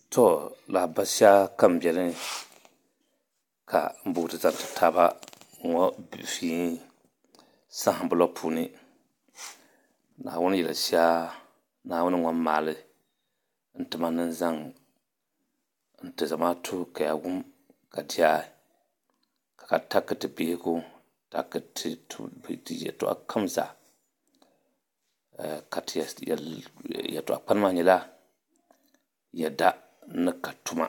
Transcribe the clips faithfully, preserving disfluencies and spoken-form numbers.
To lahabali shɛli ka n biɛni ka n booi ti zaŋ ti taaba ŋɔ fii sahambu la puuni naawuni yɛli shɛli naawuni ŋɔ ni maali n tima ni n zaŋ n ti zamaatu ka ya wum ka di yaa ka ka taki ti bihigu taki ti yɛltɔɣa kam zaa ka ti yɛltɔɣa kpani maa nyɛla yɛda ni ka tuma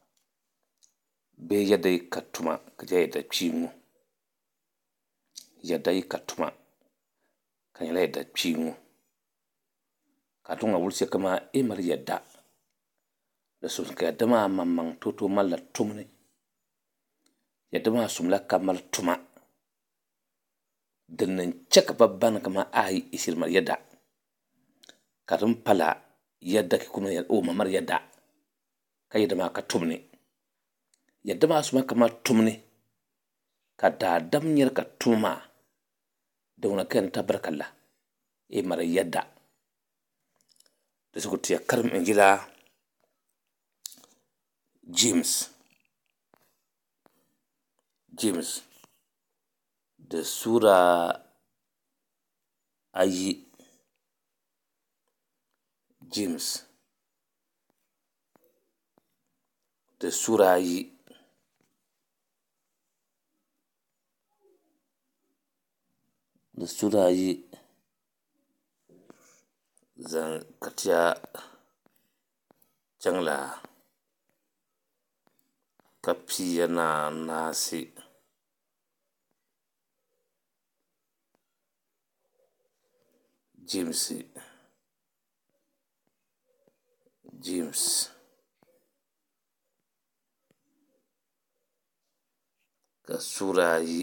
bee yɛda yi ka tuma ka di nyɛla yɛda kpiinŋɔ yɛda yi ka tuma ka di nyɛla yɛda kpiinŋɔ ka a tom ŋɔ wuli shɛli kam yi mali yɛda di sunsuuni ka yɛda maa maŋmaŋ tooi tooi malila tumni yɛda maa sumila ka mali tuma din ni chɛ ka ba bani kamani a yi shiri mali yɛda ka din pala yɛda o ma mali yɛda ka yɛda maa ka tumni yɛda maa sumila ka mali tumni ka daadam nyɛli ka tuma maa din ŋuna ka yɛn tabarika la yi mali yɛda di zuɣu ti ya karim n yila james james di sura ayi james di sura ayi di sura ayi zaŋ ka ti ya chaŋla ka piiya ni anaasi james james ka sura ayi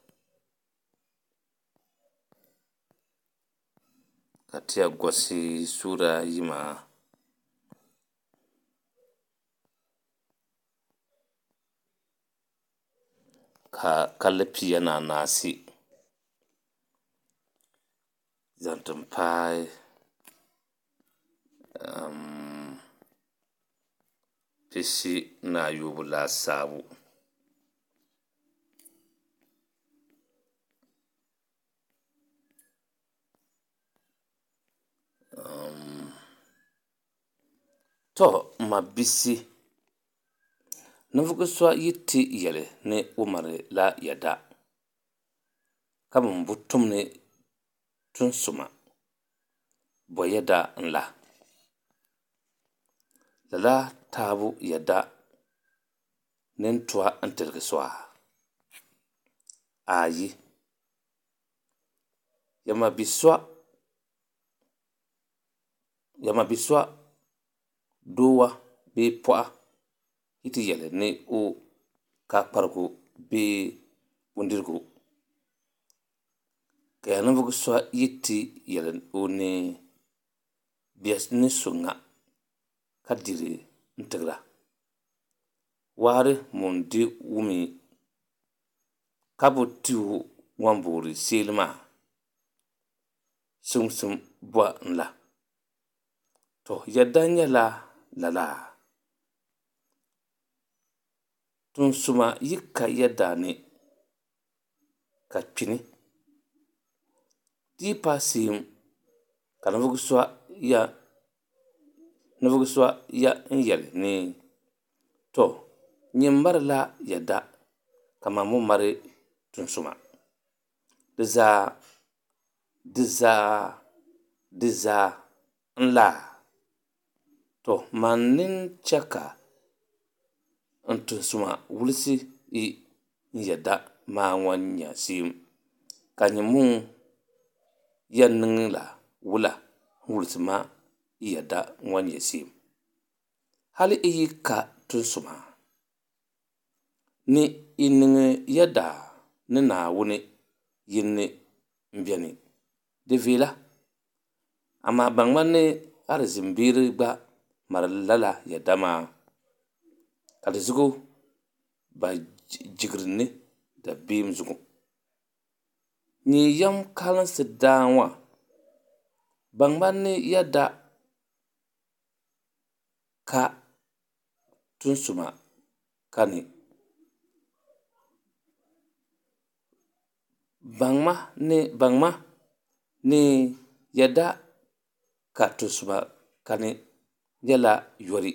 ka ti ya gɔsi sura ayi maa ka kalli piiya ni anaasi zaŋ ti paai pisi ni ayoobu laasabu to n ma bisi ninvuɣu so yi ti yɛli ni o malila yɛda ka bin bu tumni tunsuma bo yɛda n-la lala taabu yɛda ni n tɔha n tiligi so a ayi yɛma biso yɛma biso doowa bee pɔha yi ti yɛli ni o ka kparigu bee bindirigu ka ya ninvuɣu so yi ti yɛli o ni bia ni so ŋa ka diri n tigira waari moondi wumi ka bi ti o ŋun boori seeli maa simsim bɔhi n-la to yɛda nyɛla lala tunsuma yi ka yɛda ni ka kpini di yi paai seem ka ninvuɣu so ya ninvuɣu so ya n-yɛli ni to nyini marila yɛda kaman mo mari tunsuma di zaa di zaa di zaa n-la to man nini cha ka n tunsuma wulisi n yɛda maa ŋɔ nya seem ka nyɛmuŋ yɛn niŋla wula n-wulisi ma yɛda ŋɔ nya seem hali yi yi ka tunsuma ni yi niŋ yɛda ni Naawuni yini m-beni di veela amaa ban ŋmani ni alizimbeere gba mari lala yɛda maa ka di zuɣu ba jigiri ni dabeem zuɣu nyɛ yam kalinsi daa ŋɔ ban ŋmani ni yɛda ka tunsuma kani bangma ni bangma ni yadda ka tunsuma kani yala yori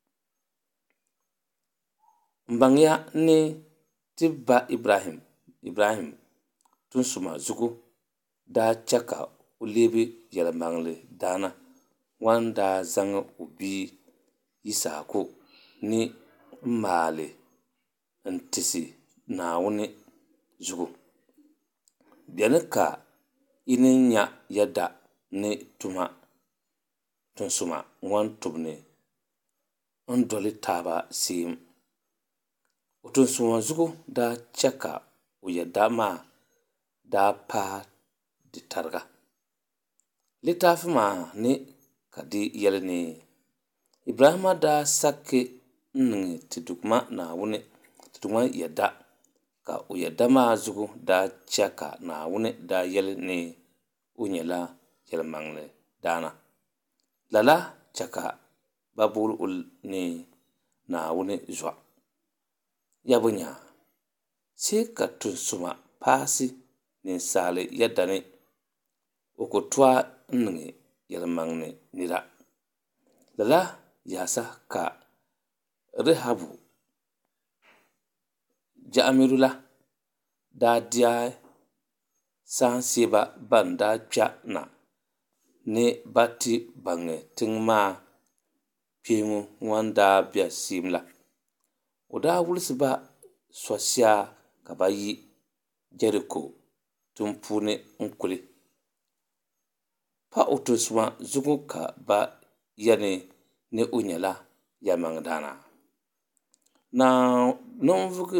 bangya ni tibba ibrahim ibrahim tunsuma zugu da chaka ulebi yelmangli dana wanda zang ubi yisaku ni mali ntisi naawuni zugu biɛni ka yini nya yadda ni tuma tunsuma ŋwan tubni n doli taaba sim o tunsuma zugu da chaka o yadda maa da pa di tariga littafi maa ni ka di yɛli ni ibrahima da saki n ti duguma naawuni ti duguma yadda ka o yadda maa zugu da chaka naawuni da yɛli ni o nyɛla yɛlimaŋli daana lala chaka ba buɣuli ni naawuni zɔ ya bi nya sai ka tunsuma paasi ninsaali yadda ni o ku tɔa n niŋ yɛlimaŋli nira lala yaasa ka rehabu ja'amiru la daa diya saansiba ban daa kpɛ na ni ba ti baŋi tiŋ maa kpeemu ŋwan daa bɛ sim la o daa wulisi ba sɔshɛa ka ba yi Jeriko tiŋ puuni n kuli pa o tunsuma zugu ka ba yɛni ni o nyɛla yɛlimaŋ daana na ninvuɣu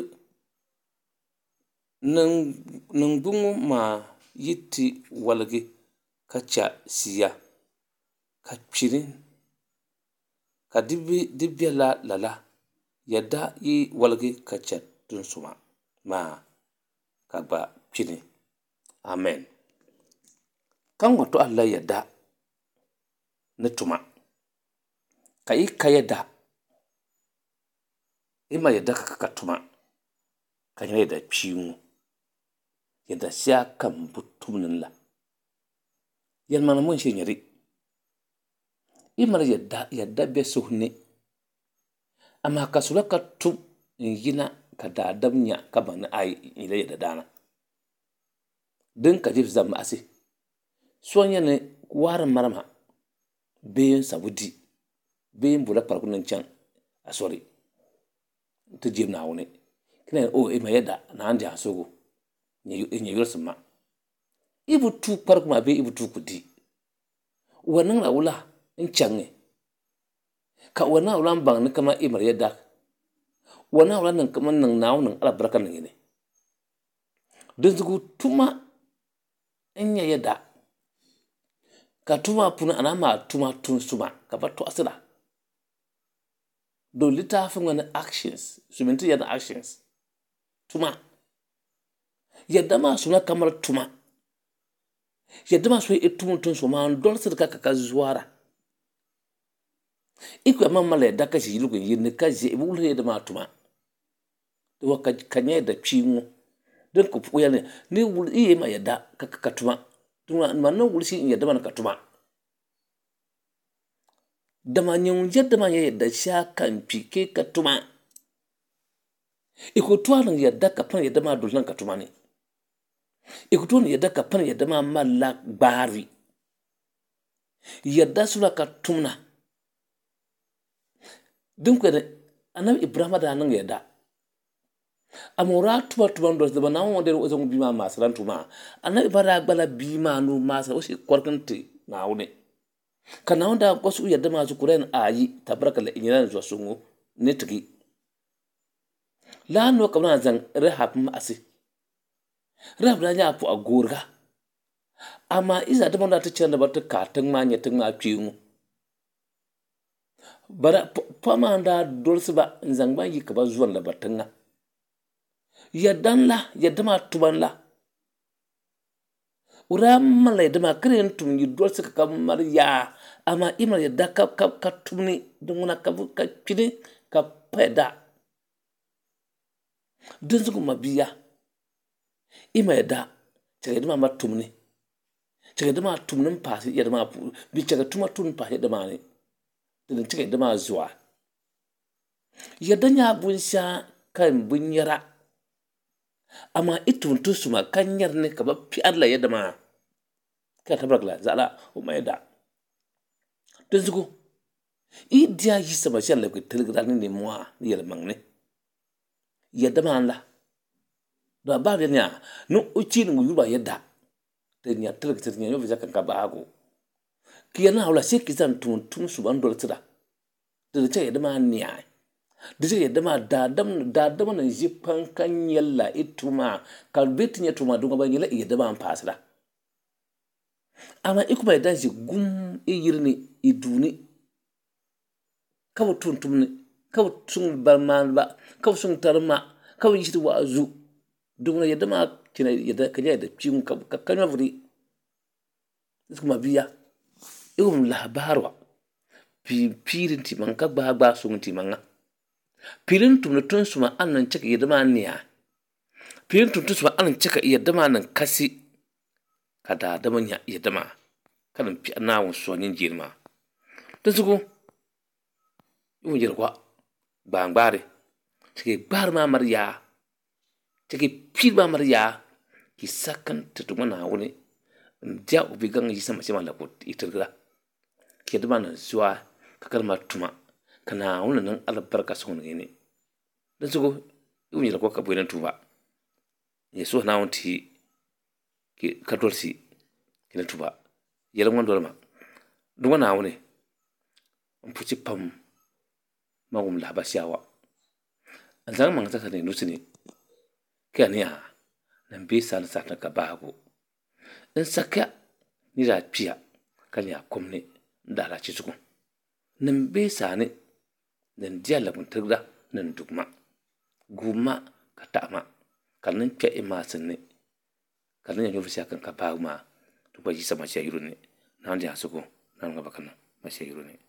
niŋgbuŋɔ maa yi ti waligi ka chɛ siya ka kpini ka di bɛla lala yadda yi waligi ka chɛ tunsuma maa ka gba kpini amen kan wa to Allah yadda ni tuma ka yi ka yadda ima yadda ka ka tuma ka nyɛ yadda kpiiŋu yadda siya kan bu tumnin la yɛlimaŋli mun shi nyɛri imali yadda yadda bɛ suhuni amma ka sula ka tum n yina ka daadam nya ka baŋ ni ai nyɛla yadda daana din ka jib zamaɣasi so nyɛ ni waari marima bee n sabu di bee n bula kparigu niŋ chaŋ a sori ti jib naawuni kina o ima yadda naan di asogo nyɛ yɔlisi ma ibu tu kparigu maa bee ibu tu ku di wa niŋla wula n chaŋi ka wa niŋla wula n baŋ ni kama imali yadda wa niŋla wula niŋ kama niŋ naawu niŋ alabarika niŋ yini dinzugu tuma n nyɛ yadda ka tuma puuni ana maa tuma tunsuma ka ba tɔɣasira do littaafi ŋmani actions sumin ti yɛli actions tuma yadda maa suna ka mali tuma yadda maa suna i tumu tunsuma maa n dolisiri ka ka ka zuara iku ya man mali yadda ka ʒi yiligu yirni ka ʒi ibi wuli yadda maa tuma wa ka nyɛ yadda kpiiŋu din ku puɣu yɛli ni wuli iye ma yadda ka ka tuma tuma ma ni wuli shi yadda maa ka tuma dama nyɛ yadda maa nyɛ yadda shaa kan kpi ke ka tuma iku tuwa niŋ yadda ka pani yadda maa duli niŋ ka tuma ni iku tuwa niŋ yadda ka pani yadda maa malila gbaari yadda sula ka tumna din ku yɛli anabi ibrahima daa niŋ yadda amora tuma tuma dɔli dama na ŋɔ dɛni o zaŋ bii maa maasira tuma anabi ba daa gbala bii maa nu maasira o shi kɔrigin ti naawuni ka naawuni daa gɔsi o yadda maa zukurɛn ayi tabaraka la inyɛla ni zɔsuŋɔ ni tigi laa nɔ ka bi naan zaŋ rehab maɣasi rehab daa nyɛla puɣa gooriga amma iza dama daa ti chɛni ni ba ti kaa tiŋ maa nyɛ tiŋ maa kpeeŋu bara pa maa daa dolisi ba n zaŋ ba yi ka ba zɔni la ba tiŋa yadda la yadda maa tuma la ura mala yadda kare tum yi dol suka kamar ya amma imar yadda ka ka ka tumni dunguna ka ka kini ka peda dun su kuma biya ima yadda ta yadda ma tumni ta yadda ma tumnin pasi yadda ma bi ta tuma tun pasi yadda ma ne dun ta yadda ma zuwa yadda nya bun sha kan bun yara amma itun tu suma kan yar ne ka ba fi Allah yadda ma ka tabarkla zala o mai da dun zugo i dia yi sama shan la ku telegram ne muwa ni yar mangne yadda ma Allah da ba da nya no uci ni yuba yadda da nya telegram nya yo bisa kan ka ba go kiyana hawla sai kizan tun tun su ban dole tsira da ta yadda ma niya da ta yadda ma dadam dadam na jifan kan yalla ituma kalbetin ya tuma dunga ban yalla yadda ma fasira amma ikuma yadda shi gum iyirni iduni kawo tun tumni kawo sun barman ba kawo sun tarma kawo yishti wazu dunga yadda ma kina yadda kanya yadda cikin ka kanya furi kuma biya ikum labarwa pi pirin ti man ka gba gba sun ti manga pirin tum tun suma annan cika yadda ma niya pirin tum tun suma annan cika yadda ma nan kasi kada da manya yadda ma kan pi na won so nin jirma to sugo yun jirwa bangbare cike gbar ma marya cike pi ba marya ki sakan tutuma na woni dia ubi gang yi sama sama la ko itirgra ke da bana zuwa ka kalma tuma kana wannan nan albarka sun ne dan sugo yun jirwa ka boyen tuba yeso na wonti ki kadolsi kina tuba yela ngwan dolma dunga na woni mpuchi pam magum la basyawa anzang mang ta ne nusini kania nan bi san sa ta ka bago in saka ni da piya kanya komne ndala ci suku nan be sane nan dia la mun tirda nan dugma guma katama kanin ke imasinne kanin yo fisiya kan ka bago ma to ba ji sama shi yurune nan dia suku nan ga bakana ma shi yurune